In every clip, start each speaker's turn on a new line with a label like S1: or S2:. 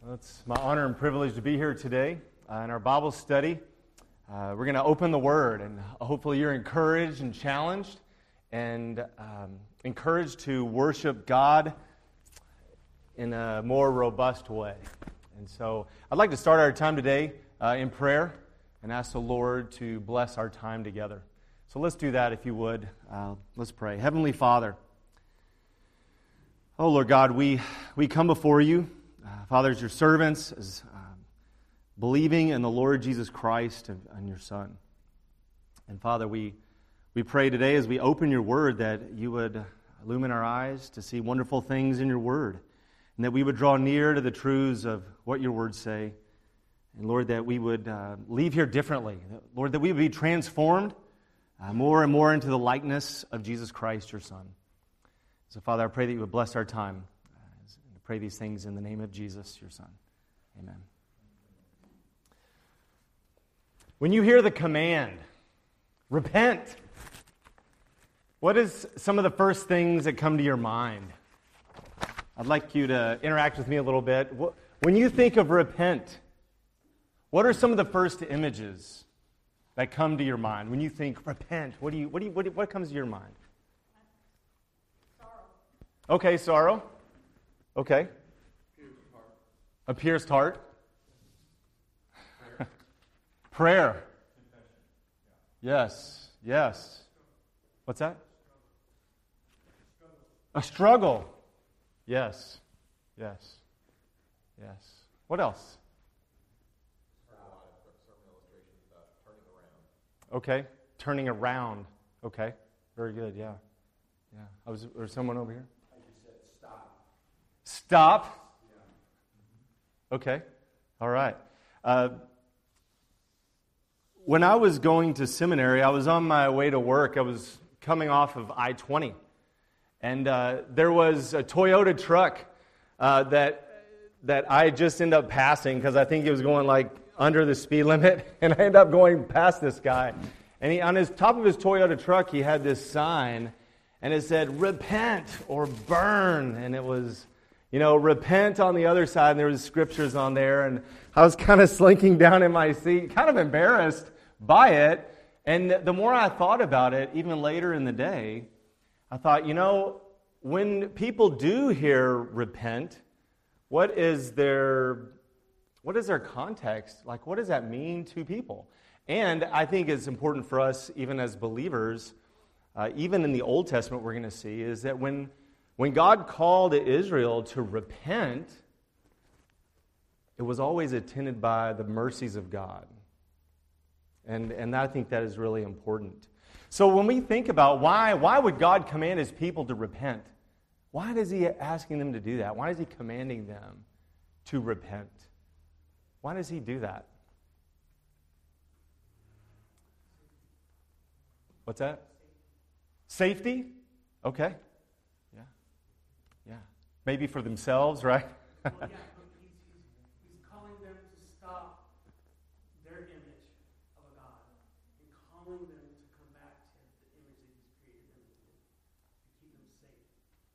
S1: It's my honor and privilege to be here today in our Bible study. We're going to open the Word, and hopefully you're encouraged and challenged and encouraged to worship God in a more robust way. And so I'd like to start our time today in prayer and ask the Lord to bless our time together. So let's do that if you would. Let's pray. Heavenly Father, oh Lord God, we come before you. Father, as your servants, as believing in the Lord Jesus Christ and your Son. And Father, we pray today as we open your word that you would illumine our eyes to see wonderful things in your word, and that we would draw near to the truths of what your words say. And Lord, that we would leave here differently. Lord, that we would be transformed more and more into the likeness of Jesus Christ, your Son. So Father, I pray that you would bless our time. I pray these things in the name of Jesus, your Son. Amen. When you hear the command, repent, what is some of the first things that come to your mind? I'd like you to interact with me a little bit. When you think of repent, what are some of the first images that come to your mind? When you think repent, what comes to your mind?
S2: Sorrow.
S1: Okay, sorrow. Okay. A pierced heart. Prayer. Yes. Yes. What's that? A struggle. Yes. Yes. Yes. What else? Okay. Turning around. Okay. Very good. Yeah. Yeah. There's someone over here? Stop. Okay. All right. When I was going to seminary, I was on my way to work. I was coming off of I-20. And there was a Toyota truck that I just ended up passing because I think he was going like under the speed limit. And I ended up going past this guy. And on his top of his Toyota truck, he had this sign. And it said, repent or burn. And it was, repent on the other side, and there was scriptures on there, and I was kind of slinking down in my seat, kind of embarrassed by it, and the more I thought about it, even later in the day, I thought, when people do hear repent, what is their context? Like, what does that mean to people? And I think it's important for us, even as believers, even in the Old Testament, we're going to see, is that when God called Israel to repent, it was always attended by the mercies of God. And I think that is really important. So when we think about why would God command his people to repent? Why is he asking them to do that? Why is he commanding them to repent? Why does he do that? What's that? Safety? Okay. Yeah. Maybe for themselves, right?
S2: Well, yeah, but he's calling them to stop their image of a God and calling them to come back to the image that he's created them to keep them safe.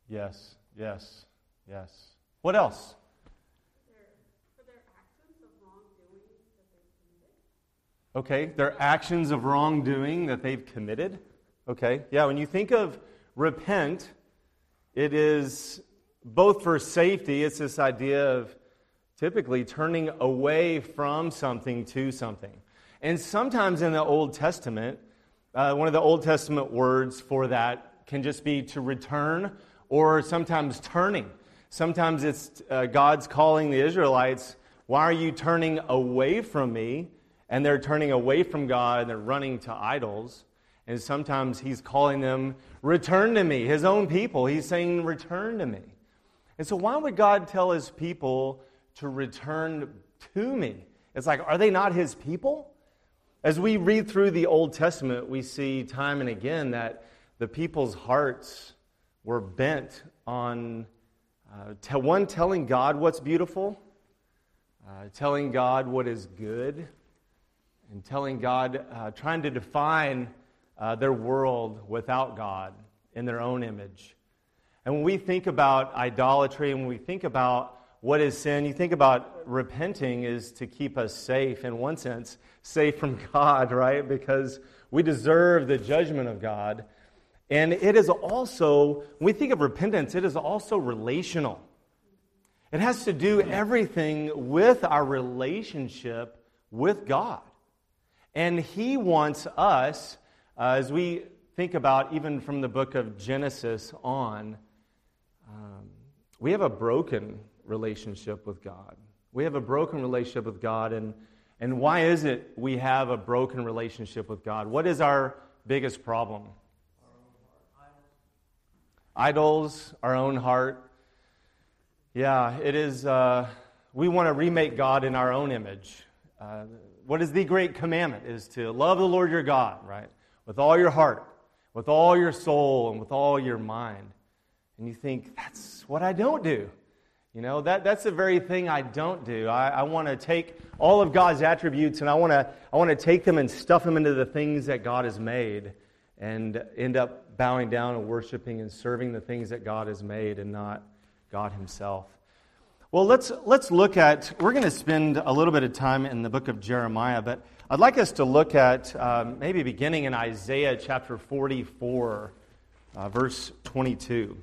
S1: Yes. What else?
S2: For their actions of wrongdoing that they've committed.
S1: Okay, their actions of wrongdoing that they've committed. Okay, yeah, when you think of repent, it is both for safety, it's this idea of typically turning away from something to something. And sometimes in the Old Testament, one of the Old Testament words for that can just be to return, or sometimes turning. Sometimes it's God's calling the Israelites, why are you turning away from me? And they're turning away from God and they're running to idols. And sometimes he's calling them, return to me, his own people. He's saying, return to me. And so why would God tell his people to return to me? It's like, are they not his people? As we read through the Old Testament, we see time and again that the people's hearts were bent on, telling God what's beautiful, telling God what is good, and telling God, trying to define their world without God in their own image. And when we think about idolatry and when we think about what is sin, you think about repenting is to keep us safe, in one sense, safe from God, right? Because we deserve the judgment of God. And it is also, when we think of repentance, it is also relational. It has to do everything with our relationship with God. And He wants us, as we think about even from the book of Genesis on, we have a broken relationship with God. We have a broken relationship with God, and why is it we have a broken relationship with God? What is our biggest problem? Idols, our own heart. Yeah, it is, we want to remake God in our own image. What is the great commandment? Is to love the Lord your God, right? With all your heart, with all your soul, and with all your mind. And you think, that's what I don't do. You know, that's the very thing I don't do. I want to take all of God's attributes and I want to take them and stuff them into the things that God has made and end up bowing down and worshiping and serving the things that God has made and not God Himself. Well, let's look at, we're going to spend a little bit of time in the book of Jeremiah, but I'd like us to look at maybe beginning in Isaiah chapter 44, verse 22.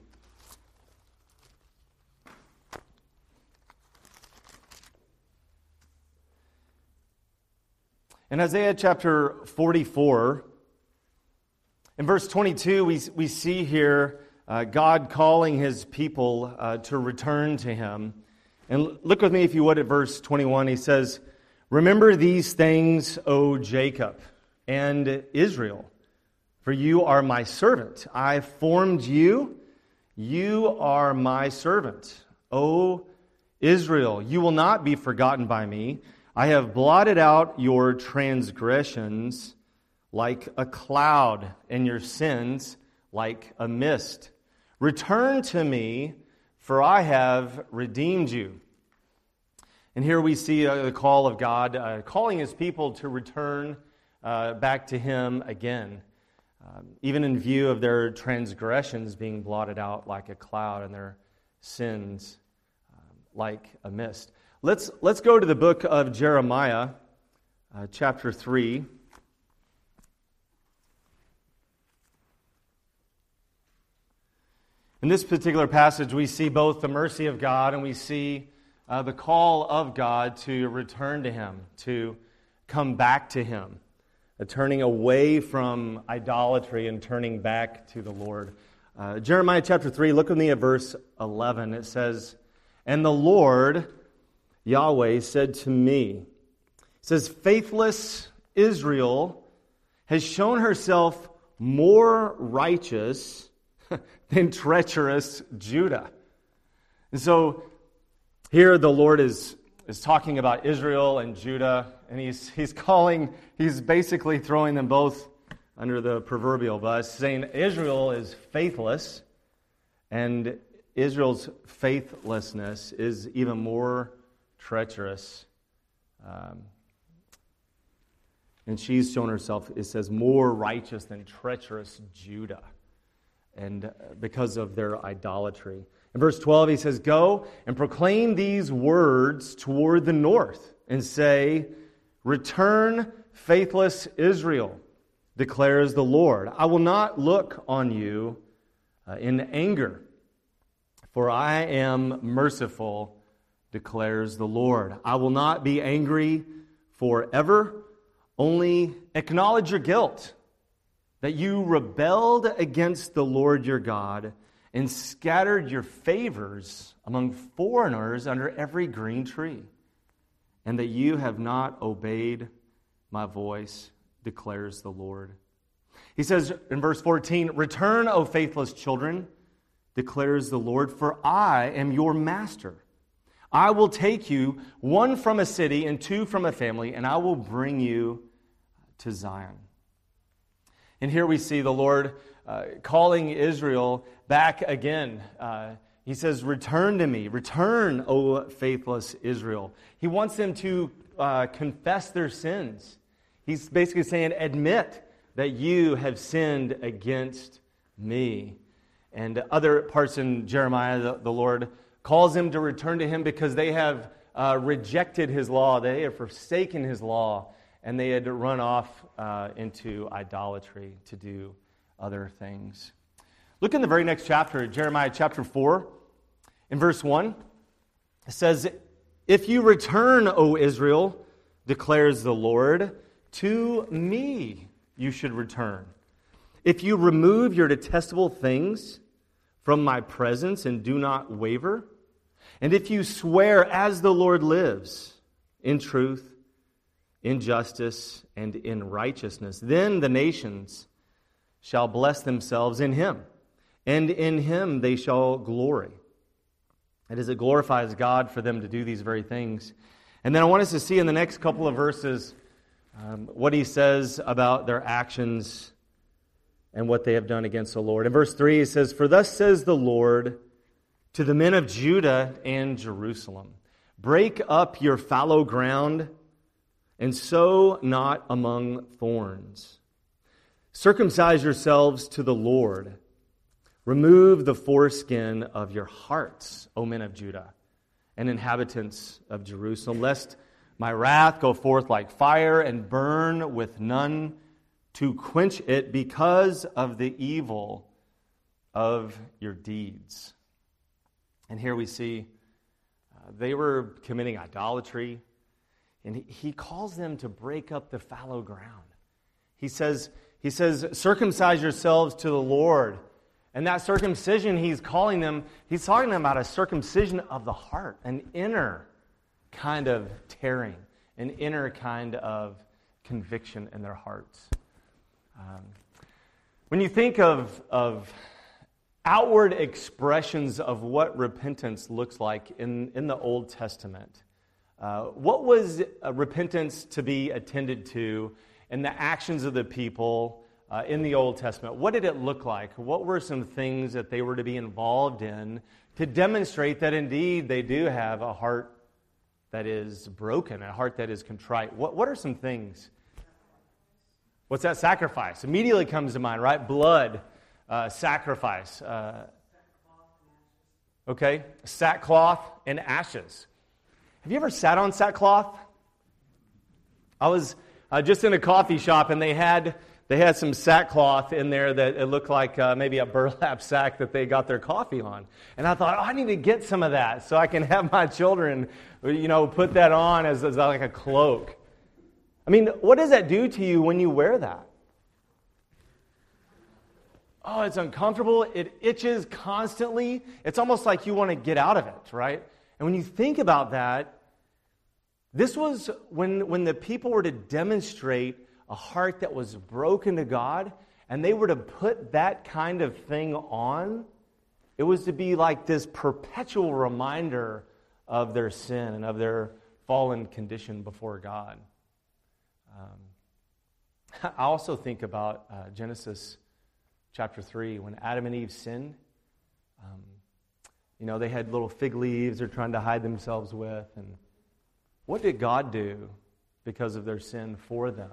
S1: In Isaiah chapter 44, in verse 22, we see here God calling His people to return to Him. And look with me, if you would, at verse 21. He says, "Remember these things, O Jacob and Israel, for you are my servant. I formed you. You are my servant. O Israel, you will not be forgotten by me. I have blotted out your transgressions like a cloud, and your sins like a mist. Return to me, for I have redeemed you." And here we see the call of God, calling His people to return back to Him again, even in view of their transgressions being blotted out like a cloud and their sins like a mist. Let's go to the book of Jeremiah, chapter 3. In this particular passage, we see both the mercy of God and we see the call of God to return to Him, to come back to Him, turning away from idolatry and turning back to the Lord. Jeremiah chapter 3, look with me at verse 11. It says, "And the Lord, Yahweh, said to me," it says, "Faithless Israel has shown herself more righteous than treacherous Judah." And so here the Lord is talking about Israel and Judah, and he's basically throwing them both under the proverbial bus, saying Israel is faithless, and Israel's faithlessness is even more treacherous. And she's shown herself, it says, more righteous than treacherous Judah, and because of their idolatry. In verse 12, he says, "Go and proclaim these words toward the north, and say, 'Return, faithless Israel, declares the Lord. I will not look on you in anger, for I am merciful, declares the Lord. I will not be angry forever. Only acknowledge your guilt, that you rebelled against the Lord your God and scattered your favors among foreigners under every green tree, and that you have not obeyed my voice, declares the Lord." He says in verse 14, "Return, O faithless children, declares the Lord, for I am your master. I will take you, one from a city and two from a family, and I will bring you to Zion." And here we see the Lord calling Israel back again. He says, "Return to me. Return, O faithless Israel." He wants them to confess their sins. He's basically saying, admit that you have sinned against me. And other parts in Jeremiah, the Lord calls them to return to Him because they have rejected His law. They have forsaken His law, and they had to run off into idolatry to do other things. Look in the very next chapter, Jeremiah chapter 4, in verse 1. It says, "If you return, O Israel, declares the Lord, to me you should return. If you remove your detestable things from my presence and do not waver, and if you swear as the Lord lives, in truth, in justice, and in righteousness, then the nations shall bless themselves in Him, and in Him they shall glory." It is, it glorifies God for them to do these very things. And then I want us to see in the next couple of verses what He says about their actions and what they have done against the Lord. In verse 3, He says, "For thus says the Lord to the men of Judah and Jerusalem, break up your fallow ground and sow not among thorns. Circumcise yourselves to the Lord. Remove the foreskin of your hearts, O men of Judah and inhabitants of Jerusalem, lest my wrath go forth like fire and burn with none to quench it because of the evil of your deeds." And here we see they were committing idolatry, and he calls them to break up the fallow ground. He says, circumcise yourselves to the Lord. And that circumcision he's calling them, he's talking about a circumcision of the heart, an inner kind of tearing, an inner kind of conviction in their hearts. When you think of outward expressions of what repentance looks like in the Old Testament, what was repentance to be attended to in the actions of the people in the Old Testament? What did it look like? What were some things that they were to be involved in to demonstrate that indeed they do have a heart that is broken, a heart that is contrite? What are some things? What's that? Sacrifice. Immediately comes to mind, right? Blood, sacrifice. Okay, sackcloth and ashes. Have you ever sat on sackcloth? I was just in a coffee shop, and they had some sackcloth in there that it looked like maybe a burlap sack that they got their coffee on. And I thought, I need to get some of that so I can have my children, put that on as like a cloak. I mean, what does that do to you when you wear that? Oh, it's uncomfortable. It itches constantly. It's almost like you want to get out of it, right? And when you think about that, this was when the people were to demonstrate a heart that was broken to God, and they were to put that kind of thing on. It was to be like this perpetual reminder of their sin and of their fallen condition before God. I also think about Genesis chapter 3, when Adam and Eve sinned. They had little fig leaves they're trying to hide themselves with. And what did God do because of their sin for them?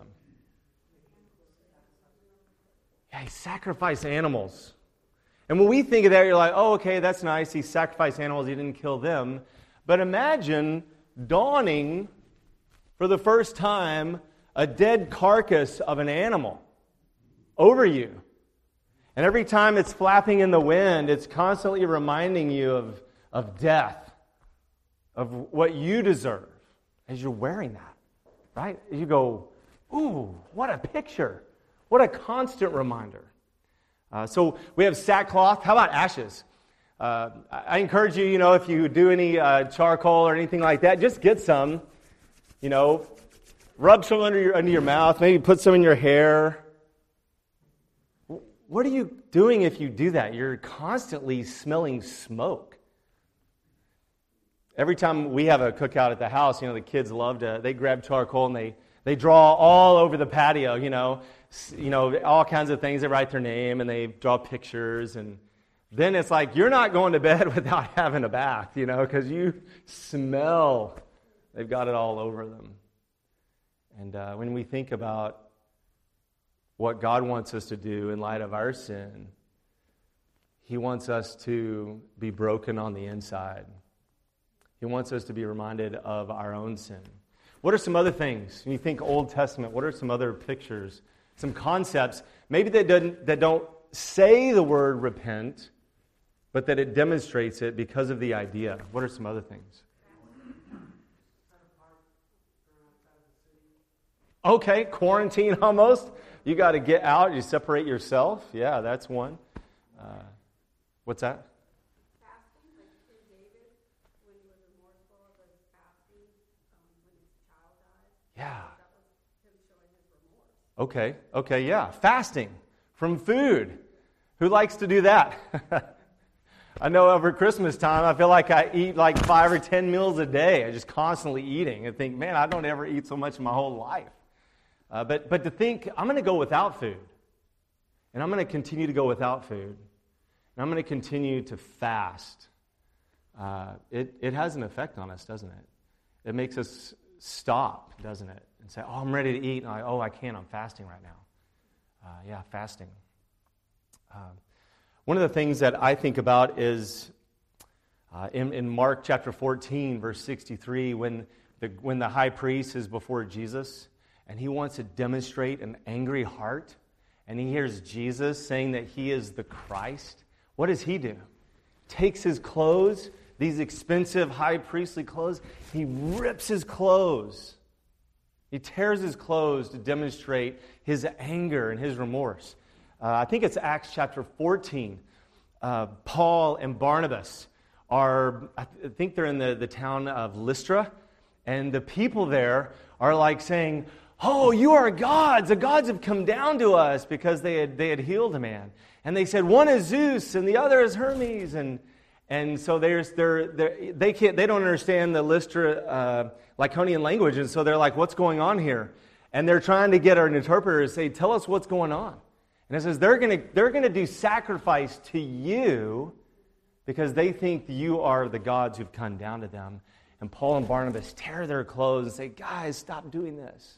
S1: Yeah, He sacrificed animals. And when we think of that, you're like, oh, okay, that's nice. He sacrificed animals. He didn't kill them. But imagine dawning for the first time a dead carcass of an animal over you. And every time it's flapping in the wind, it's constantly reminding you of death, of what you deserve as you're wearing that, right? You go, ooh, what a picture. What a constant reminder. So we have sackcloth. How about ashes? I encourage you, if you do any charcoal or anything like that, just get some, rub some under your mouth, maybe put some in your hair. What are you doing if you do that? You're constantly smelling smoke. Every time we have a cookout at the house, the kids love they grab charcoal and they draw all over the patio, all kinds of things. They write their name and they draw pictures. And then it's like, you're not going to bed without having a bath, because you smell. They've got it all over them. And when we think about what God wants us to do in light of our sin, He wants us to be broken on the inside He wants us to be reminded of our own sin. What are some other things? When you think Old Testament, what are some other pictures, some concepts, maybe that don't say the word repent, but that it demonstrates it because of the idea? What are some other things? Okay, quarantine almost. You got to get out. You separate yourself. Yeah, that's one. What's that?
S3: Fasting, like King David, when he was remorseful of his fasting, when his child died.
S1: Yeah.
S3: That was him showing his remorse.
S1: Okay, yeah. Fasting from food. Who likes to do that? I know over Christmas time, I feel like I eat like 5 or 10 meals a day. I'm just constantly eating and think, man, I don't ever eat so much in my whole life. But to think, I'm going to go without food. And I'm going to continue to go without food. And I'm going to continue to fast. It has an effect on us, doesn't it? It makes us stop, doesn't it? And say, oh, I'm ready to eat. And I can't. I'm fasting right now. Fasting. One of the things that I think about is in Mark chapter 14, verse 63, when the high priest is before Jesus, and he wants to demonstrate an angry heart, and he hears Jesus saying that he is the Christ, what does he do? Takes his clothes, these expensive high priestly clothes, he rips his clothes. He tears his clothes to demonstrate his anger and his remorse. I think it's Acts chapter 14. Paul and Barnabas I think they're in the town of Lystra, and the people there are like saying, oh, you are gods. The gods have come down to us, because they had healed a man. And they said, one is Zeus and the other is Hermes. And so they don't understand the Lystra Lycaonian language. And so they're like, what's going on here? And they're trying to get an interpreter to say, tell us what's going on. And it says they're going to do sacrifice to you because they think you are the gods who've come down to them. And Paul and Barnabas tear their clothes and say, guys, stop doing this.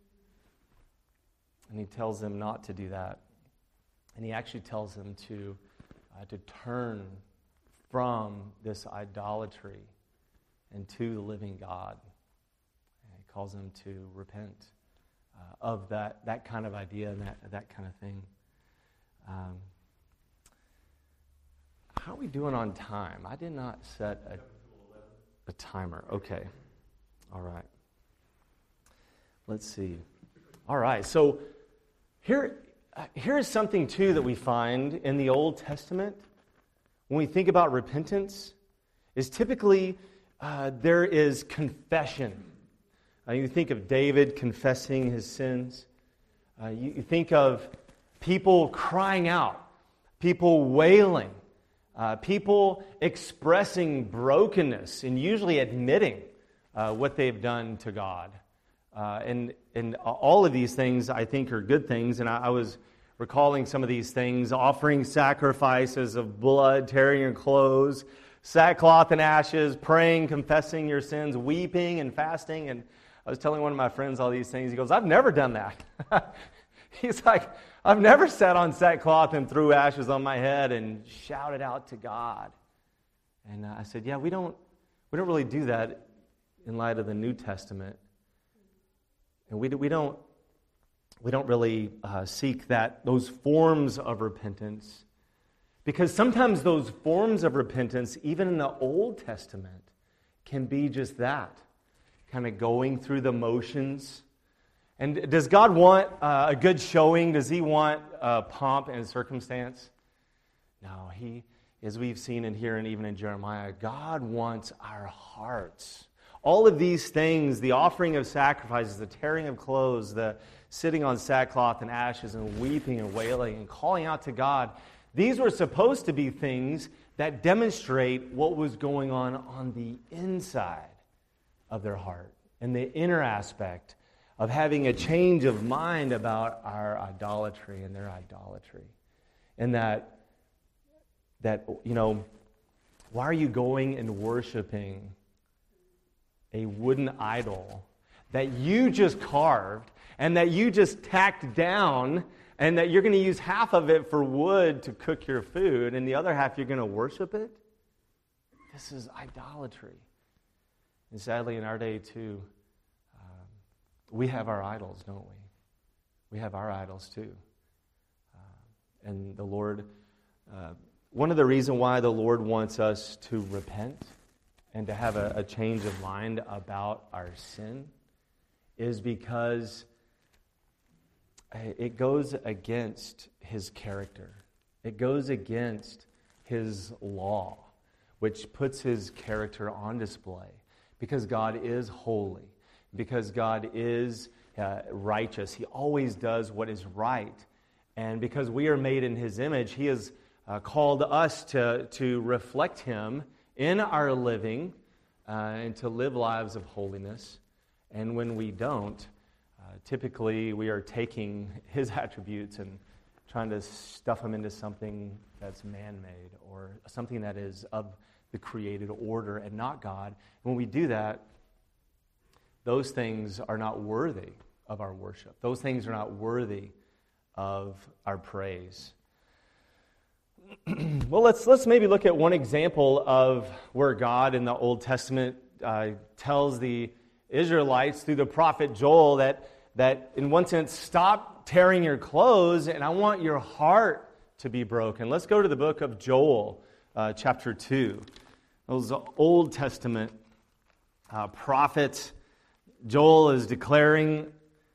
S1: And he tells them not to do that. And he actually tells them to turn from this idolatry and to the living God. And he calls them to repent of that kind of idea and that kind of thing. How are we doing on time? I did not set a timer. Okay. All right. Let's see. All right. So here's something, too, that we find in the Old Testament when we think about repentance, is typically there is confession. You think of David confessing his sins. You think of people crying out, people wailing, people expressing brokenness and usually admitting what they've done to God. And all of these things, I think, are good things. And I was recalling some of these things: offering sacrifices of blood, tearing your clothes, sackcloth and ashes, praying, confessing your sins, weeping and fasting. And I was telling one of my friends all these things. He goes, I've never done that. He's like, I've never sat on sackcloth and threw ashes on my head and shouted out to God. And I said, yeah, we don't really do that in light of the New Testament. And we don't really seek those forms of repentance, because sometimes those forms of repentance, even in the Old Testament, can be just that, kind of going through the motions. And does God want a good showing? Does He want pomp and circumstance? No, as we've seen in here and even in Jeremiah, God wants our hearts. All of these things, the offering of sacrifices, the tearing of clothes, the sitting on sackcloth and ashes and weeping and wailing and calling out to God, these were supposed to be things that demonstrate what was going on the inside of their heart, and the inner aspect of having a change of mind about our idolatry and their idolatry. And that why are you going and worshiping a wooden idol that you just carved and that you just tacked down, and that you're going to use half of it for wood to cook your food and the other half you're going to worship it? This is idolatry. And sadly, in our day too, we have our idols, don't we? We have our idols too. And the Lord, one of the reasons why the Lord wants us to repent and to have a change of mind about our sin is because it goes against His character. It goes against His law, which puts His character on display. Because God is holy, because God is righteous. He always does what is right. And because we are made in His image, He has called us to reflect Him in our living and to live lives of holiness. And when we don't, typically we are taking His attributes and trying to stuff them into something that's man-made or something that is of the created order and not God. And when we do that, those things are not worthy of our worship. Those things are not worthy of our praise. Well, let's maybe look at one example of where God in the Old Testament tells the Israelites through the prophet Joel that in one sense, stop tearing your clothes and I want your heart to be broken. Let's go to the book of Joel, chapter 2. Those Old Testament prophets. Joel is declaring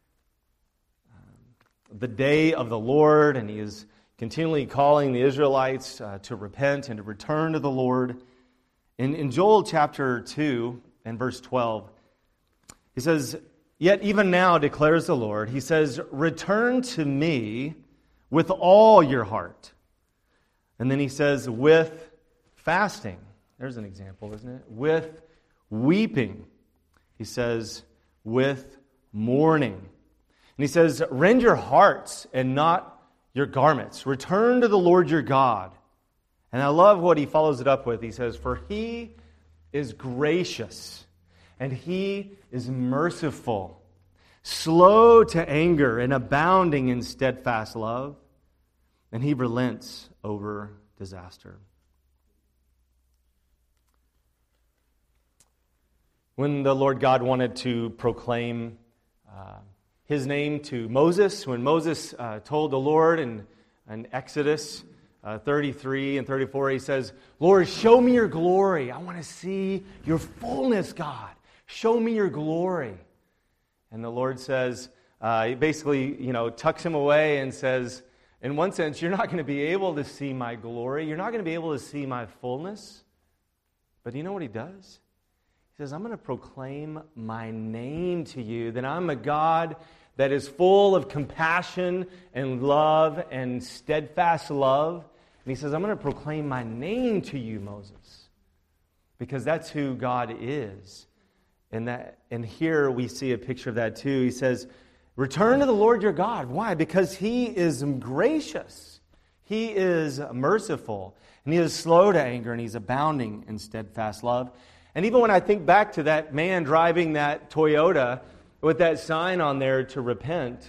S1: the day of the Lord, and he is continually calling the Israelites to repent and to return to the Lord. In Joel chapter 2 and verse 12, he says, "Yet even now declares the Lord," he says, "return to me with all your heart." And then he says, "with fasting." There's an example, isn't it? "With weeping." He says, "with mourning." And he says, "rend your hearts and not your garments. Return to the Lord your God." And I love what he follows it up with. He says, "For He is gracious and He is merciful, slow to anger and abounding in steadfast love, and He relents over disaster." When the Lord God wanted to proclaim His name to Moses, when Moses told the Lord in Exodus 33 and 34, he says, "Lord, show me your glory. I want to see your fullness, God. Show me your glory." And the Lord says, he basically, tucks him away and says, in one sense, you're not going to be able to see my glory. You're not going to be able to see my fullness. But you know what He does? He says, "I'm going to proclaim my name to you, that I'm a God that is full of compassion and love and steadfast love." And He says, "I'm going to proclaim my name to you, Moses," because that's who God is. And here we see a picture of that too. He says, "Return to the Lord your God." Why? Because He is gracious. He is merciful. And He is slow to anger, and He's abounding in steadfast love. And even when I think back to that man driving that Toyota with that sign on there to repent,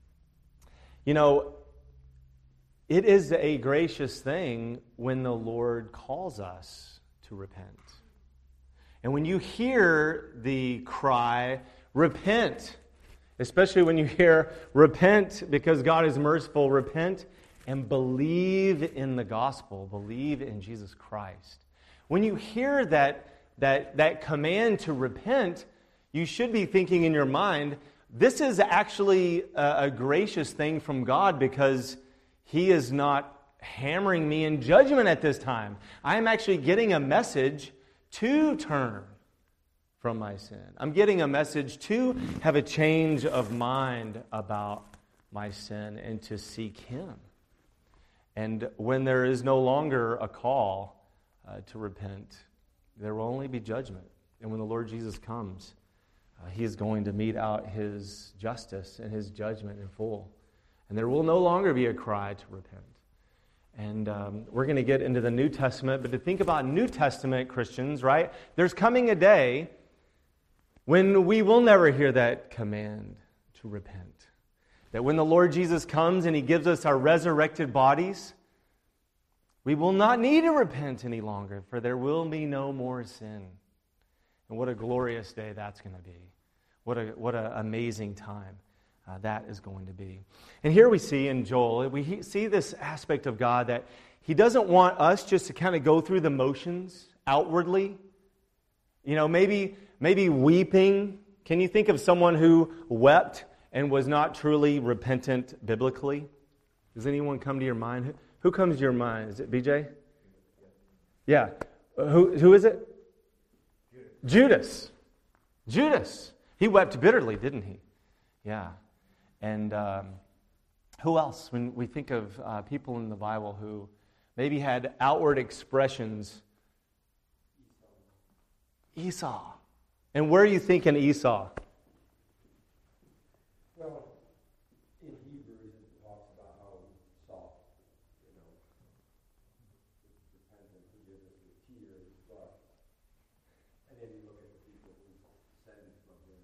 S1: it is a gracious thing when the Lord calls us to repent. And when you hear the cry, repent, especially when you hear repent because God is merciful, repent and believe in the gospel, believe in Jesus Christ. When you hear that command to repent, you should be thinking in your mind, this is actually a gracious thing from God because He is not hammering me in judgment at this time. I am actually getting a message to turn from my sin. I'm getting a message to have a change of mind about my sin and to seek Him. And when there is no longer a call to repent, there will only be judgment. And when the Lord Jesus comes, He is going to mete out His justice and His judgment in full. And there will no longer be a cry to repent. And we're going to get into the New Testament, but to think about New Testament Christians, right? There's coming a day when we will never hear that command to repent. That when the Lord Jesus comes and He gives us our resurrected bodies, we will not need to repent any longer, for there will be no more sin. And what a glorious day that's going to be. What an amazing time that is going to be. And here we see in Joel, we see this aspect of God that He doesn't want us just to kind of go through the motions outwardly. You know, maybe weeping. Can you think of someone who wept and was not truly repentant biblically? Does anyone come to your mind? Who comes to your mind? Is it BJ? Yeah. Who is it? Judas. Judas. He wept bitterly, didn't he? Yeah. And who else? When we think of people in the Bible who maybe had outward expressions. Esau. And where are you thinking Esau?
S4: Well, in Hebrews it talks about how Esau, repentant, forgiveness with tears, but and then you look at the people who send from him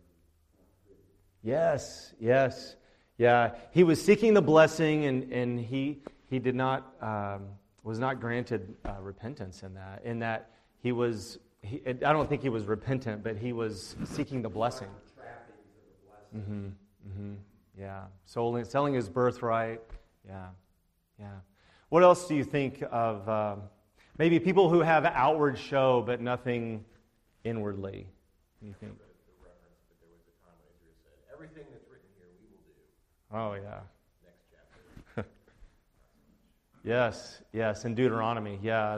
S1: Yes. Yeah. He was seeking the blessing and he did not was not granted repentance in that he was I don't think he was repentant, but he was seeking the blessing.
S4: trappings of the blessing.
S1: Yeah. Selling his birthright. Yeah. What else do you think of maybe people who have outward show but nothing inwardly? What do you think?
S5: The reference, but there was a time when Israel said, "Everything that's written here, we will do."
S1: Oh yeah.
S5: Next chapter.
S1: Yes. In Deuteronomy, yeah,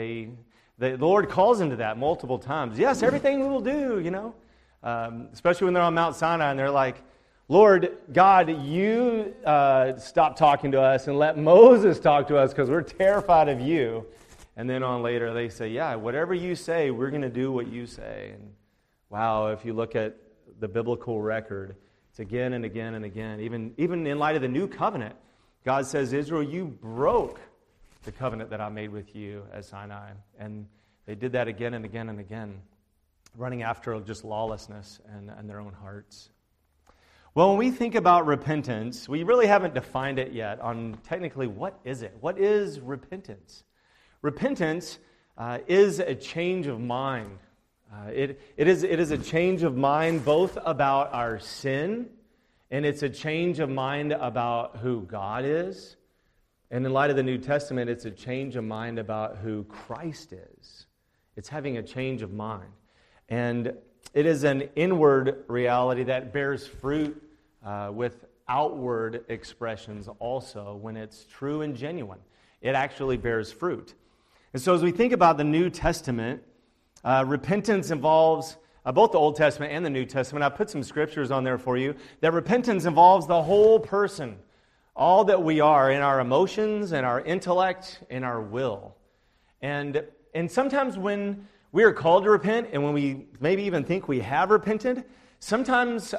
S1: the Lord calls into that multiple times. Yes, everything we will do, especially when they're on Mount Sinai and they're like, Lord God, you stop talking to us and let Moses talk to us because we're terrified of you. And then on later they say, yeah, whatever you say, we're going to do what you say. And wow, if you look at the biblical record, it's again and again and again. Even in light of the new covenant, God says, Israel, you broke the covenant that I made with you at Sinai. And they did that again and again and again, running after just lawlessness and their own hearts. Well, when we think about repentance, we really haven't defined it yet on technically what is it? What is repentance? Repentance is a change of mind. It is a change of mind both about our sin, and it's a change of mind about who God is. And in light of the New Testament, it's a change of mind about who Christ is. It's having a change of mind. And it is an inward reality that bears fruit with outward expressions also when it's true and genuine. It actually bears fruit. And so as we think about the New Testament, repentance involves both the Old Testament and the New Testament. I put some scriptures on there for you. That repentance involves the whole person, all that we are in our emotions and our intellect and our will. And sometimes when we are called to repent and when we maybe even think we have repented, sometimes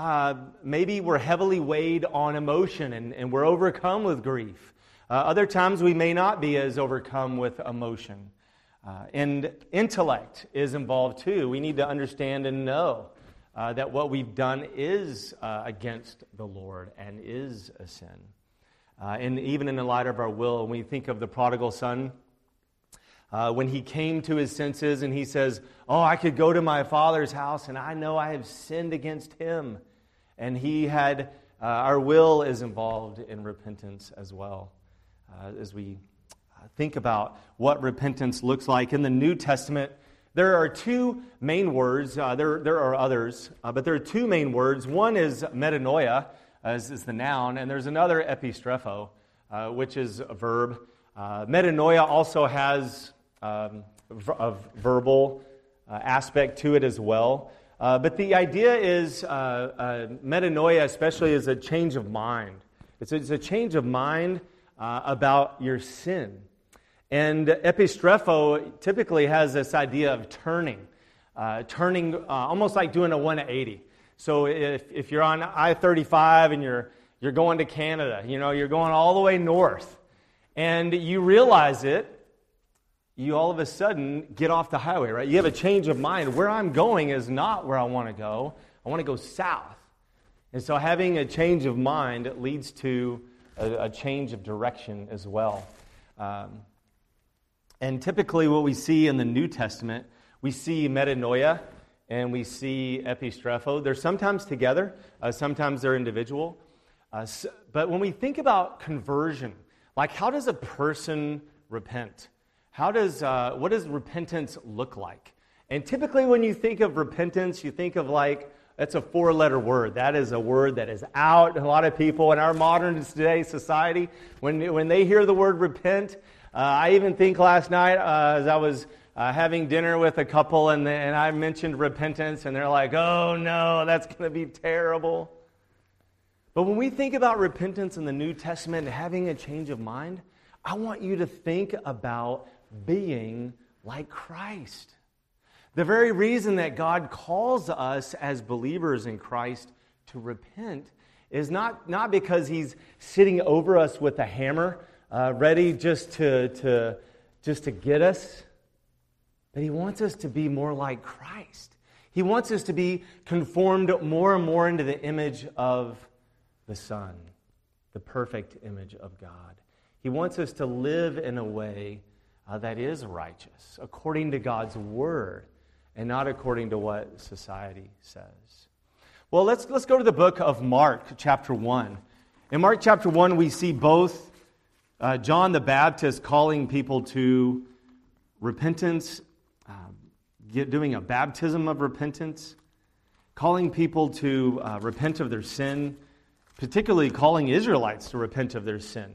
S1: maybe we're heavily weighed on emotion and we're overcome with grief. Other times we may not be as overcome with emotion. And intellect is involved too. We need to understand and know that what we've done is against the Lord and is a sin. And even in the light of our will, when we think of the prodigal son, when he came to his senses and he says, oh, I could go to my father's house and I know I have sinned against him. And he had, our will is involved in repentance as well. As we think about what repentance looks like in the New Testament, there are two main words. There are others, but there are two main words. One is metanoia, as is the noun, and there's another epistrepho, which is a verb. Metanoia also has a verbal aspect to it as well. But the idea is metanoia especially is a change of mind. It's a change of mind about your sin. And epistrepho typically has this idea of turning almost like doing a 180. So if you're on I-35 and you're going to Canada, you're going all the way north, and you realize it, you all of a sudden get off the highway, right? You have a change of mind. Where I'm going is not where I want to go. I want to go south. And so having a change of mind leads to a change of direction as well. And typically what we see in the New Testament, we see metanoia and we see epistrepho. They're sometimes together, sometimes they're individual. But when we think about conversion, like how does a person repent? What does repentance look like? And typically when you think of repentance, you think of like, that's a 4-letter word. That is a word that is out. A lot of people in our modern today society, when they hear the word repent, I even think last night as I was having dinner with a couple and I mentioned repentance, and they're like, oh no, that's going to be terrible. But when we think about repentance in the New Testament and having a change of mind, I want you to think about being like Christ. The very reason that God calls us as believers in Christ to repent is not because He's sitting over us with a hammer, ready just to get us, but He wants us to be more like Christ. He wants us to be conformed more and more into the image of the Son, the perfect image of God. He wants us to live in a way that is righteous, according to God's Word, and not according to what society says. Well, let's go to the book of Mark, chapter 1. In Mark chapter 1, we see both John the Baptist calling people to repentance, doing a baptism of repentance, calling people to repent of their sin, particularly calling Israelites to repent of their sin.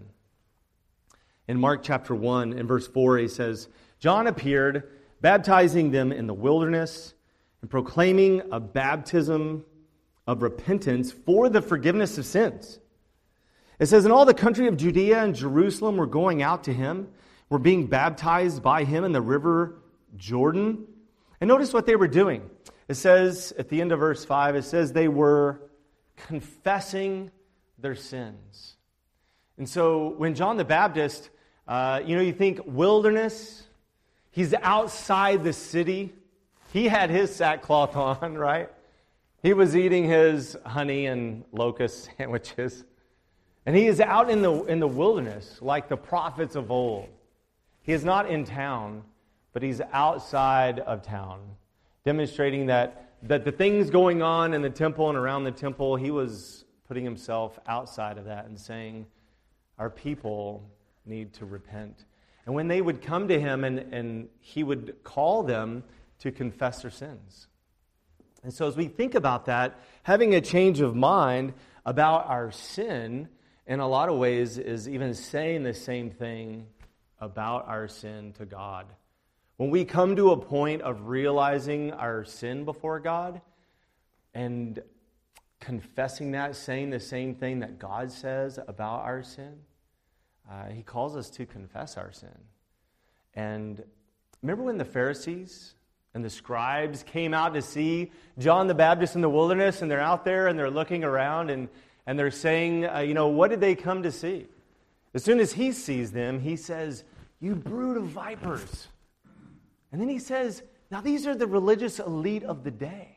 S1: In Mark chapter 1, in verse 4, he says, John appeared, baptizing them in the wilderness and proclaiming a baptism of repentance for the forgiveness of sins. It says, and all the country of Judea and Jerusalem were going out to him, were being baptized by him in the river Jordan. And notice what they were doing. It says, at the end of verse 5, it says they were confessing their sins. And so when John the Baptist, you think wilderness, he's outside the city. He had his sackcloth on, right? He was eating his honey and locust sandwiches. And he is out in the wilderness like the prophets of old. He is not in town, but he's outside of town, demonstrating that the things going on in the temple and around the temple, he was putting himself outside of that and saying, our people need to repent. And when they would come to him and he would call them to confess their sins. And so as we think about that, having a change of mind about our sin, in a lot of ways, is even saying the same thing about our sin to God. When we come to a point of realizing our sin before God and confessing that, saying the same thing that God says about our sin, He calls us to confess our sin. And remember when the Pharisees and the scribes came out to see John the Baptist in the wilderness, and they're out there and they're looking around and they're saying, what did they come to see? As soon as he sees them, he says, you brood of vipers. And then he says, now these are the religious elite of the day.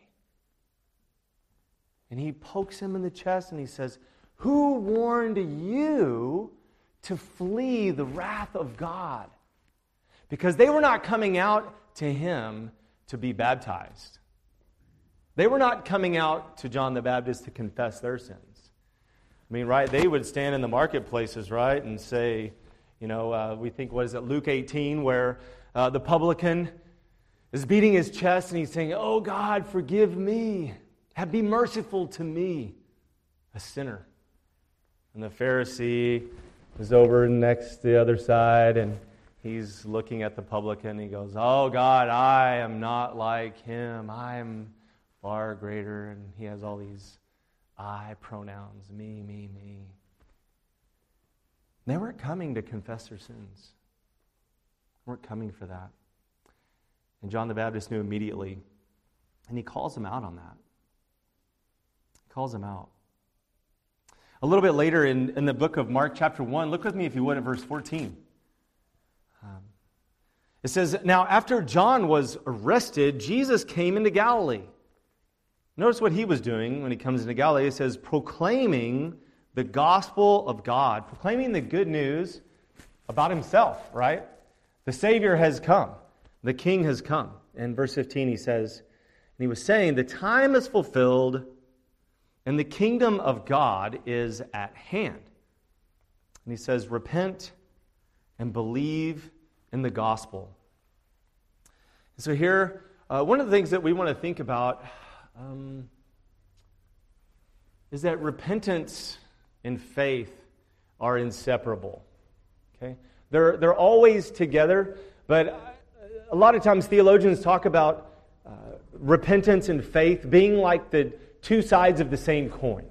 S1: And he pokes him in the chest and he says, who warned you to flee the wrath of God? Because they were not coming out to him to be baptized. They were not coming out to John the Baptist to confess their sins. I mean, right, they would stand in the marketplaces, right, and say, we think, what is it, Luke 18, where the publican is beating his chest and he's saying, oh God, forgive me. Be merciful to me, a sinner. And the Pharisee is over next to the other side and he's looking at the publican and he goes, oh God, I am not like him. I am far greater. And he has all these I pronouns, me, me, me. They weren't coming to confess their sins. They weren't coming for that. And John the Baptist knew immediately. And he calls them out on that. He calls them out. A little bit later in the book of Mark chapter 1, look with me if you would at verse 14. It says, now after John was arrested, Jesus came into Galilee. Notice what he was doing when he comes into Galilee. It says, proclaiming the gospel of God, proclaiming the good news about himself, right? The Savior has come. The King has come. In verse 15 he says, he was saying, the time is fulfilled and the kingdom of God is at hand. And he says, repent and believe in the gospel. So here, one of the things that we want to think about is that repentance and faith are inseparable. Okay, they're always together, but a lot of times theologians talk about repentance and faith being like the two sides of the same coin.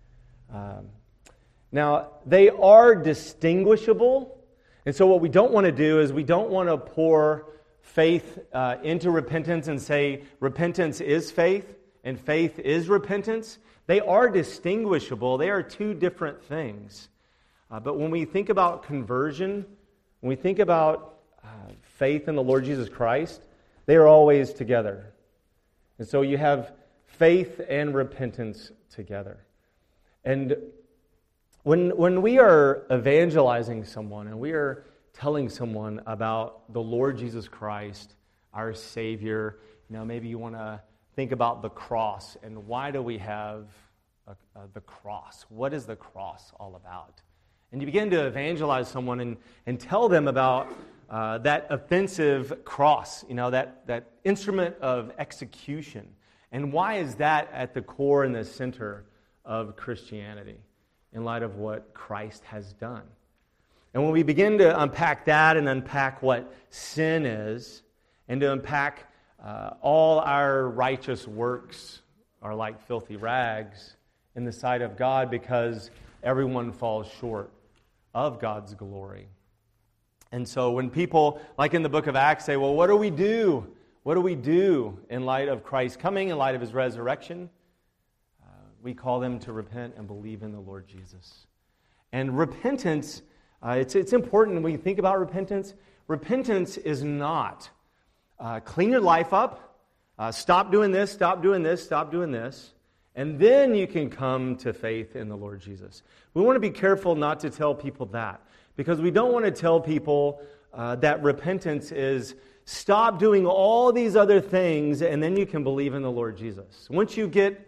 S1: Now, they are distinguishable, and so what we don't want to do is we don't want to pour faith into repentance and say repentance is faith and faith is repentance. They are distinguishable. They are two different things. But when we think about conversion, when we think about faith in the Lord Jesus Christ, they are always together. And so you have faith and repentance together. And when we are evangelizing someone and we are telling someone about the Lord Jesus Christ, our Savior, maybe you want to think about the cross and why do we have the cross? What is the cross all about? And you begin to evangelize someone and tell them about that offensive cross, that instrument of execution. And why is that at the core and the center of Christianity in light of what Christ has done? And when we begin to unpack that and unpack what sin is, and to unpack all our righteous works are like filthy rags in the sight of God because everyone falls short of God's glory. And so when people, like in the book of Acts, say, well, what do we do? What do we do in light of Christ's coming, in light of his resurrection? We call them to repent and believe in the Lord Jesus. And repentance, it's important when you think about repentance. Repentance is not clean your life up, stop doing this, stop doing this, stop doing this, and then you can come to faith in the Lord Jesus. We want to be careful not to tell people that, because we don't want to tell people that repentance is stop doing all these other things and then you can believe in the Lord Jesus. Once you get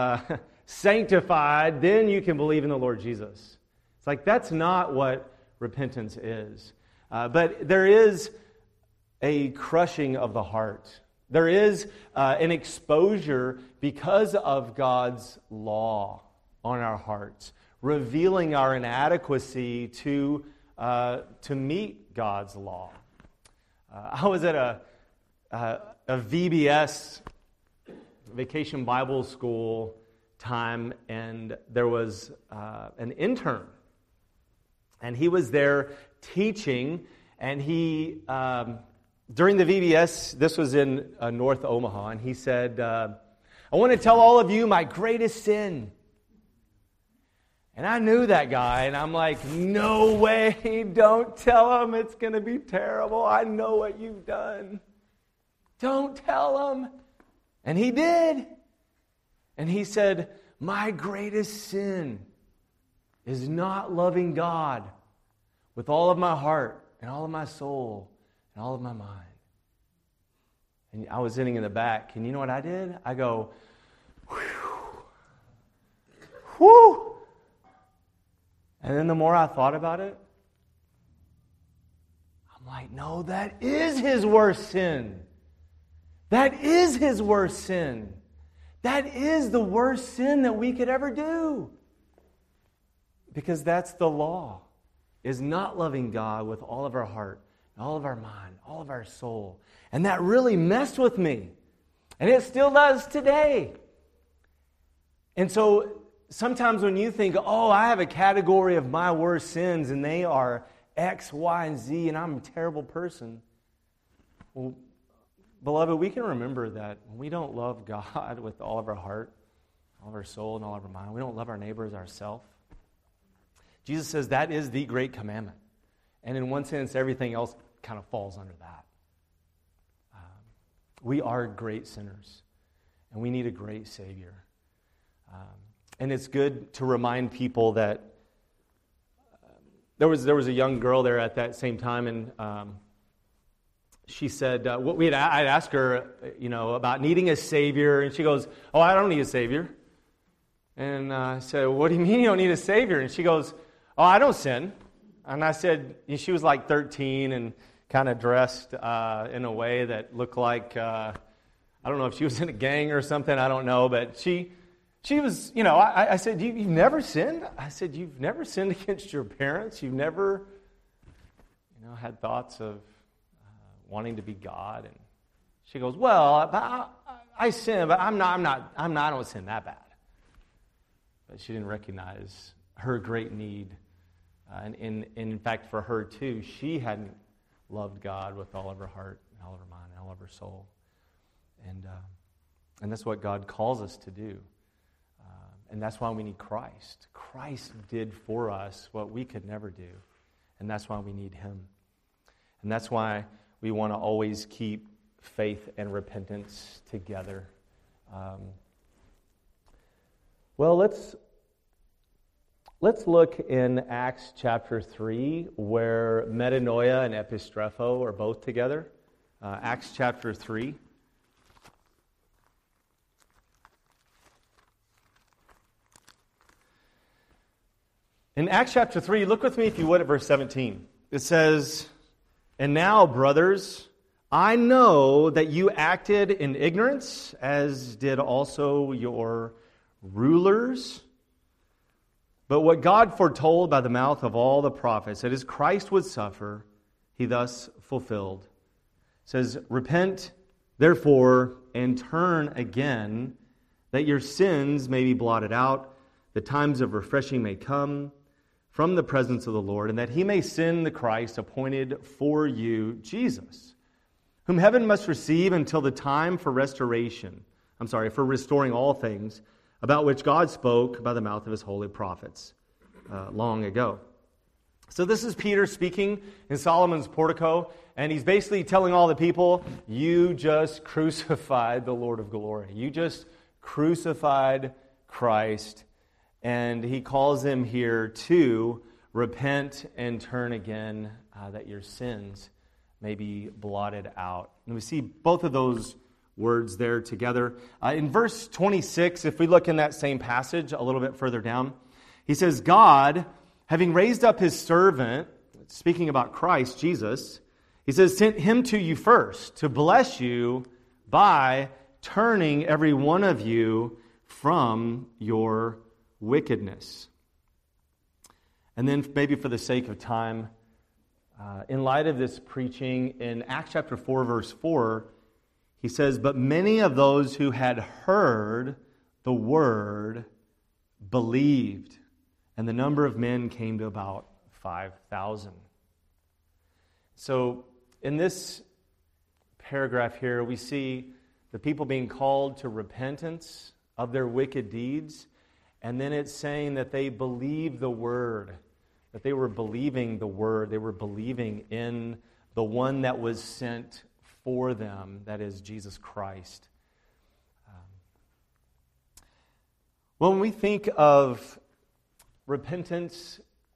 S1: sanctified, then you can believe in the Lord Jesus. It's like that's not what repentance is. But there is a crushing of the heart. There is an exposure because of God's law on our hearts, revealing our inadequacy to meet God's law. I was at a VBS, Vacation Bible School time, and there was an intern. And he was there teaching, and he, during the VBS, this was in North Omaha, and he said, I want to tell all of you my greatest sin. And I knew that guy, and I'm like, no way, don't tell him, it's going to be terrible. I know what you've done. Don't tell him. And he did. And he said, my greatest sin is not loving God with all of my heart and all of my soul and all of my mind. And I was sitting in the back, and you know what I did? I go, whew, whew. And then the more I thought about it, I'm like, no, that is his worst sin. That is his worst sin. That is the worst sin that we could ever do. Because that's the law, is not loving God with all of our heart, all of our mind, all of our soul. And that really messed with me. And it still does today. And so sometimes when you think, oh, I have a category of my worst sins and they are X, Y, and Z and I'm a terrible person. Well, beloved, we can remember that when we don't love God with all of our heart, all of our soul, and all of our mind, we don't love our neighbor as ourselves. Jesus says that is the great commandment. And in one sense, everything else kind of falls under that. We are great sinners, and we need a great Savior. And it's good to remind people that there was a young girl there at that same time, and she said, I'd asked her, about needing a Savior, and she goes, "Oh, I don't need a Savior." And I said, "What do you mean you don't need a Savior?" And she goes, "Oh, I don't sin." And I said, she was like 13 and kind of dressed in a way that looked like, I don't know if she was in a gang or something, I don't know, but she was, I said, you've never sinned? I said, you've never sinned against your parents? You've never, had thoughts of wanting to be God? And she goes, "Well, I sin, but I don't sin that bad." But she didn't recognize her great need. And in fact, for her too, she hadn't loved God with all of her heart, and all of her mind, and all of her soul. And that's what God calls us to do. And that's why we need Christ. Christ did for us what we could never do. And that's why we need Him. And that's why we want to always keep faith and repentance together. Let's look in Acts chapter 3, where metanoia and epistrepho are both together. Acts chapter 3. In Acts chapter 3, look with me if you would at verse 17. It says, "And now, brothers, I know that you acted in ignorance, as did also your rulers. But what God foretold by the mouth of all the prophets, that as Christ would suffer, He thus fulfilled. It says, repent, therefore, and turn again, that your sins may be blotted out, the times of refreshing may come from the presence of the Lord, and that He may send the Christ appointed for you, Jesus, whom heaven must receive until the time for restoring all things, about which God spoke by the mouth of His holy prophets long ago." So this is Peter speaking in Solomon's portico, and he's basically telling all the people, you just crucified the Lord of glory. You just crucified Christ. And he calls them here to repent and turn again, that your sins may be blotted out. And we see both of those words there together. In verse 26, if we look in that same passage a little bit further down, he says, "God, having raised up His servant," speaking about Christ, Jesus, he says, "sent Him to you first, to bless you by turning every one of you from your wickedness." And then maybe for the sake of time, in light of this preaching, in Acts chapter 4, verse 4, he says, "But many of those who had heard the word believed, and the number of men came to about 5,000. So in this paragraph here, we see the people being called to repentance of their wicked deeds, and then it's saying that they believe the word, that they were believing the word, they were believing in the one that was sent for them, that is Jesus Christ. When we think of repentance,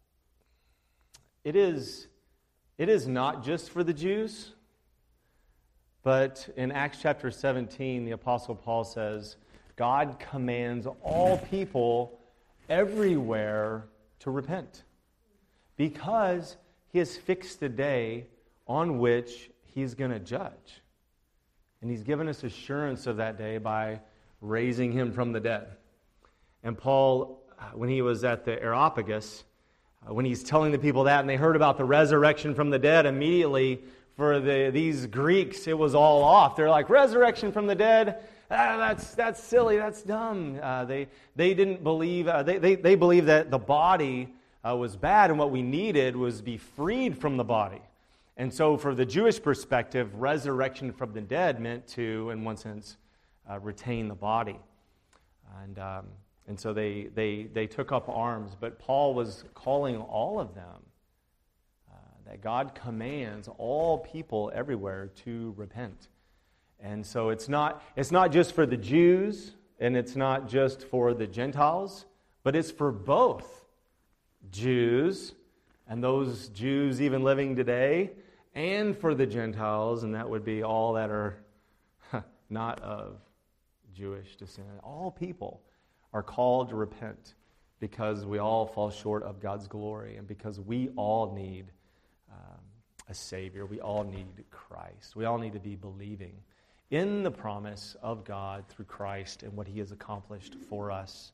S1: it is not just for the Jews, but in Acts chapter 17, the Apostle Paul says, God commands all people everywhere to repent, because He has fixed a day on which He's going to judge. And He's given us assurance of that day by raising Him from the dead. And Paul, when he was at the Areopagus, when he's telling the people that, and they heard about the resurrection from the dead, immediately for these Greeks, it was all off. They're like, resurrection from the dead? That's silly, that's dumb. They didn't believe, they believed that the body was bad, and what we needed was be freed from the body. And so for the Jewish perspective, resurrection from the dead meant to, in one sense, retain the body. And so they took up arms, but Paul was calling all of them that God commands all people everywhere to repent. And so it's not just for the Jews, and it's not just for the Gentiles, but it's for both Jews and those Jews even living today, and for the Gentiles, and that would be all that are not of Jewish descent. All people are called to repent because we all fall short of God's glory and because we all need a Savior. We all need Christ. We all need to be believing in the promise of God through Christ and what He has accomplished for us.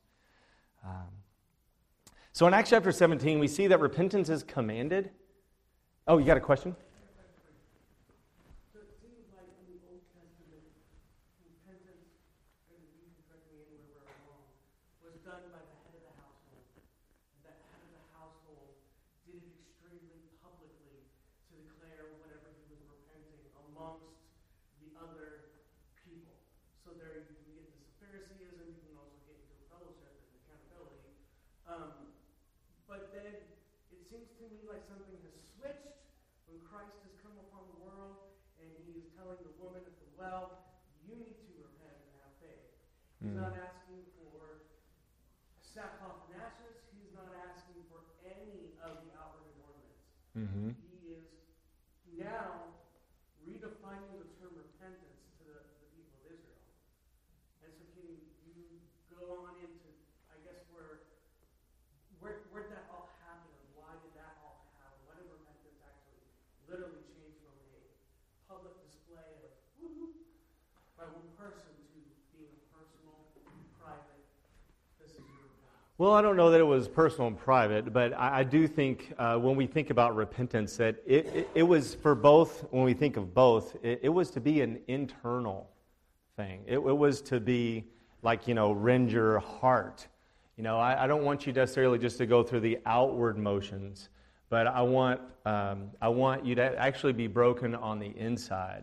S1: So in Acts chapter 17, we see that repentance is commanded. Oh, you got a question?
S2: So it seems like in the Old Testament, repentance, and you can correct me anywhere where I'm wrong, was done by the head of the household. And that head of the household did it extremely publicly to declare whatever he was repenting amongst the other people. So there you can get into Phariseeism, you can also get into fellowship and accountability. But then it seems to me like something has switched when Christ has come upon the world and he is telling the woman at the well, you need to repent and have faith. He's not asking for sackcloth and ashes. He's not asking for any of the outward adornments.
S1: Mm-hmm.
S2: He is now redefining the term repentance to the people of Israel. And so can you go on into, I guess, where did that all happen? Why did that all happen? Why did repentance actually literally change from a public display of woo-hoo by one person to being a personal, private, this is your God?
S1: Well, I don't know that it was personal and private, but I do think when we think about repentance that it was for both, when we think of both, it was to be an internal thing. It was to be like, rend your heart. I don't want you necessarily just to go through the outward motions, but I want you to actually be broken on the inside.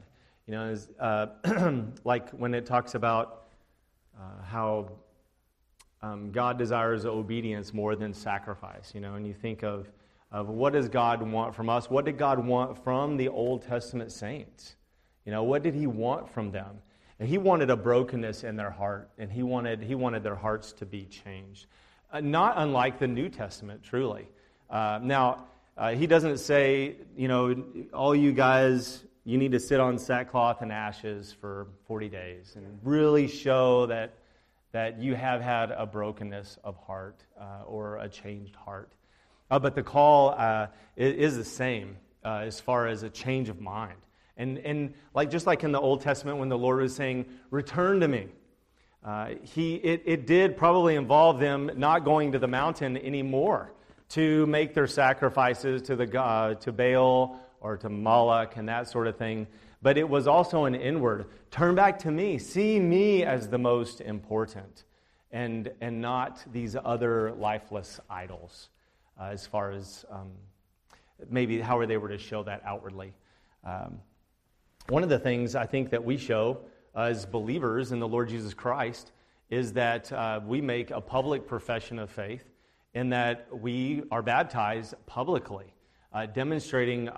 S1: Like when it talks about how God desires obedience more than sacrifice, and you think of what does God want from us? What did God want from the Old Testament saints? What did He want from them? And He wanted a brokenness in their heart, and He wanted their hearts to be changed. Not unlike the New Testament, truly. Now, He doesn't say, all you guys, you need to sit on sackcloth and ashes for 40 days and really show that you have had a brokenness of heart or a changed heart. But the call is the same as far as a change of mind. And just like in the Old Testament when the Lord was saying, return to me, it did probably involve them not going to the mountain anymore to make their sacrifices to Baal or to Moloch and that sort of thing. But it was also an inward, turn back to me, see me as the most important and not these other lifeless idols as far as maybe how they were to show that outwardly. One of the things I think that we show as believers in the Lord Jesus Christ is that we make a public profession of faith in that we are baptized publicly, demonstrating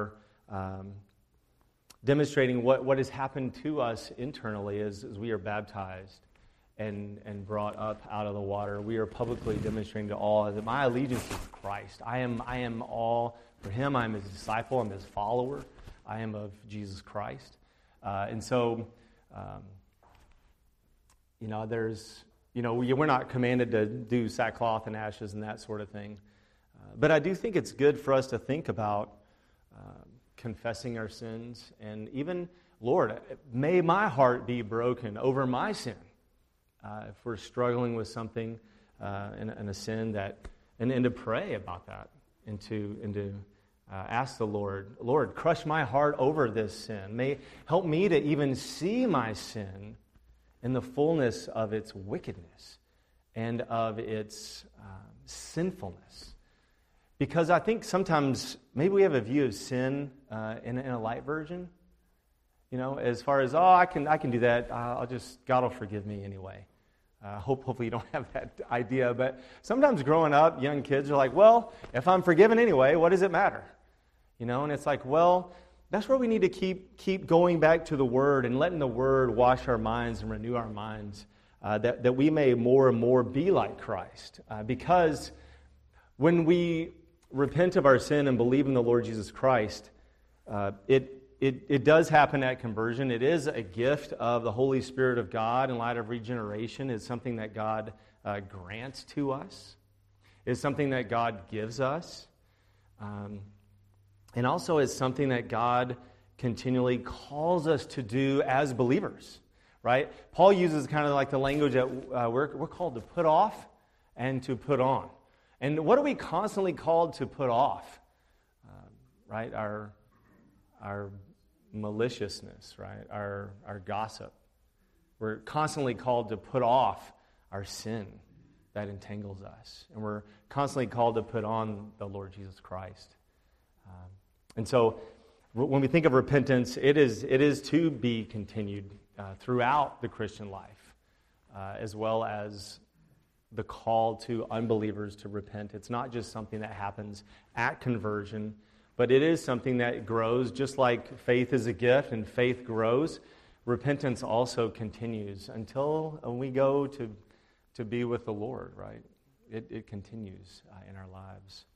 S1: what has happened to us internally as we are baptized and brought up out of the water. We are publicly demonstrating to all that my allegiance is Christ. I am all for Him. I am His disciple. I'm His follower. I am of Jesus Christ. And so, we're not commanded to do sackcloth and ashes and that sort of thing. But I do think it's good for us to think about confessing our sins and even, Lord, may my heart be broken over my sin. If we're struggling with something in a sin and to pray about that and to ask the Lord, crush my heart over this sin. May help me to even see my sin in the fullness of its wickedness and of its sinfulness. Because I think sometimes maybe we have a view of sin in a light version. As far as, I can do that. God will forgive me anyway. Hopefully you don't have that idea. But sometimes growing up, young kids are like, well, if I'm forgiven anyway, what does it matter? And it's like, well, that's where we need to keep going back to the Word and letting the Word wash our minds and renew our minds, that we may more and more be like Christ. Because when we repent of our sin and believe in the Lord Jesus Christ, It does happen at conversion. It is a gift of the Holy Spirit of God in light of regeneration. It's something that God grants to us. It's something that God gives us. And also is something that God continually calls us to do as believers, right? Paul uses kind of like the language that we're called to put off and to put on. And what are we constantly called to put off? Right? Our maliciousness, right? Our gossip. We're constantly called to put off our sin that entangles us. And we're constantly called to put on the Lord Jesus Christ. And so when we think of repentance, it is to be continued throughout the Christian life, as well as the call to unbelievers to repent. It's not just something that happens at conversion, but it is something that grows. Just like faith is a gift and faith grows, repentance also continues until we go to be with the Lord, right? It continues in our lives.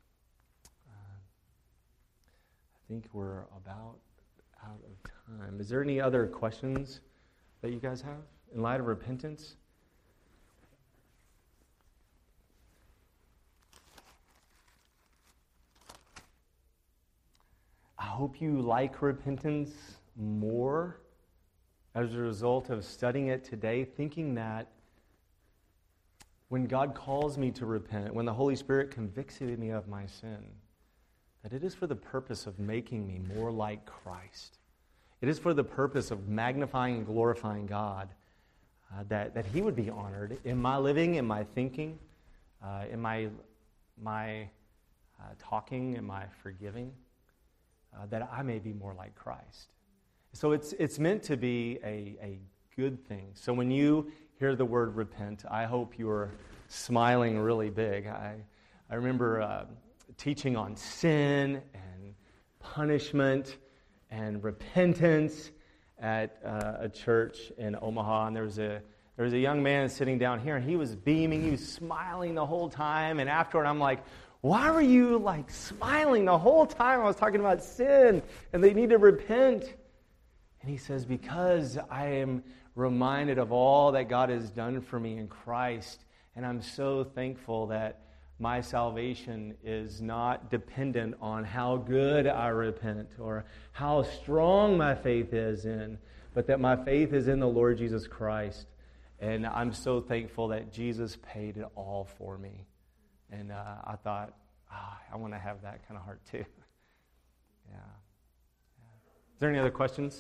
S1: I think we're about out of time. Is there any other questions that you guys have in light of repentance? I hope you like repentance more as a result of studying it today, thinking that when God calls me to repent, when the Holy Spirit convicts me of my sin, that it is for the purpose of making me more like Christ. It is for the purpose of magnifying and glorifying God, that He would be honored in my living, in my thinking, in my talking, in my forgiving, that I may be more like Christ. So it's meant to be a good thing. So when you hear the word repent, I hope you're smiling really big. I remember teaching on sin and punishment and repentance at a church in Omaha, and there was a young man sitting down here, and he was beaming, he was smiling the whole time, and afterward I'm like, why were you like smiling the whole time? I was talking about sin, and they need to repent. And he says, because I am reminded of all that God has done for me in Christ, and I'm so thankful that my salvation is not dependent on how good I repent or how strong my faith is in, but that my faith is in the Lord Jesus Christ. And I'm so thankful that Jesus paid it all for me. And I thought, I want to have that kind of heart too. Yeah. Is there any other questions?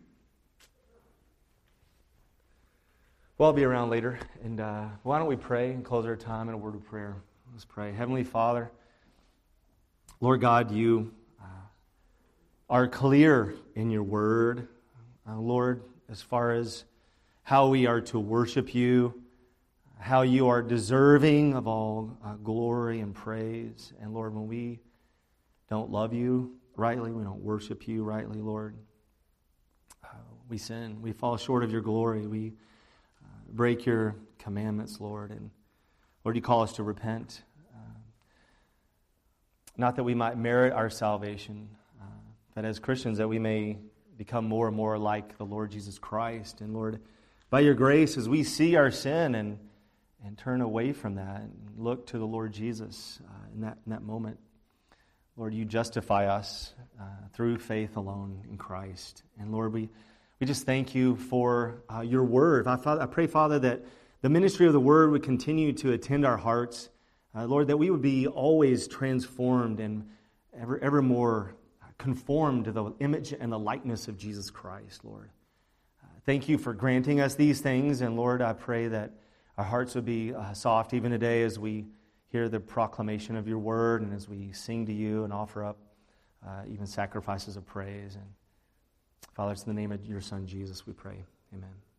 S1: Well, I'll be around later. And why don't we pray and close our time in a word of prayer? Let's pray. Heavenly Father, Lord God, you are clear in your word. Lord, as far as how we are to worship you, how you are deserving of all glory and praise. And Lord, when we don't love you rightly, we don't worship you rightly, Lord, we sin. We fall short of your glory. We break your commandments, Lord. And Lord, you call us to repent. Not that we might merit our salvation, but as Christians that we may become more and more like the Lord Jesus Christ. And Lord, by your grace, as we see our sin and turn away from that and look to the Lord Jesus in that moment, Lord, you justify us through faith alone in Christ. And Lord, we just thank you for your word. I pray, Father, that the ministry of the word would continue to attend our hearts. Lord, that we would be always transformed and ever more conformed to the image and the likeness of Jesus Christ, Lord. Thank you for granting us these things. And Lord, I pray that our hearts would be soft even today as we hear the proclamation of your word and as we sing to you and offer up even sacrifices of praise. And Father, it's in the name of your Son, Jesus, we pray. Amen.